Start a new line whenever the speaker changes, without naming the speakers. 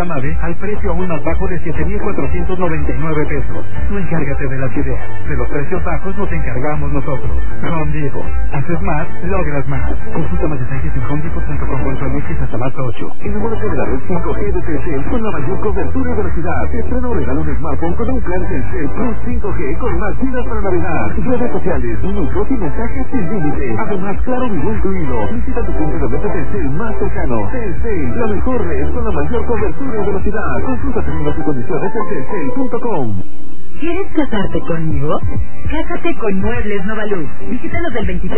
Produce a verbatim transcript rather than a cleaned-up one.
óptica Mave al precio aún más bajo de siete mil cuatrocientos noventa y nueve pesos. Tú encárgate de las ideas. De los precios bajos nos encargamos nosotros. Home Depot. Haces más, logras más. Consulta más detalles en home depot punto com punto m x hasta marzo ocho. Enamórate de la red cinco G de Telcel con la mayor cobertura y velocidad. Estrena o regala un smartphone con un plan Telcel Plus cinco G con más gigas para navegar. Redes sociales, minutos y mensajes sin límite. Además, claro, video incluido. Visita tu punto de venta Telcel más cercano. Telcel, la mejor red con la mayor cobertura y velocidad. Consulta términos y condiciones en telcel punto com.
¿Quieres casarte conmigo? Cásate con Muebles Novaluz. Visítanos del veintiséis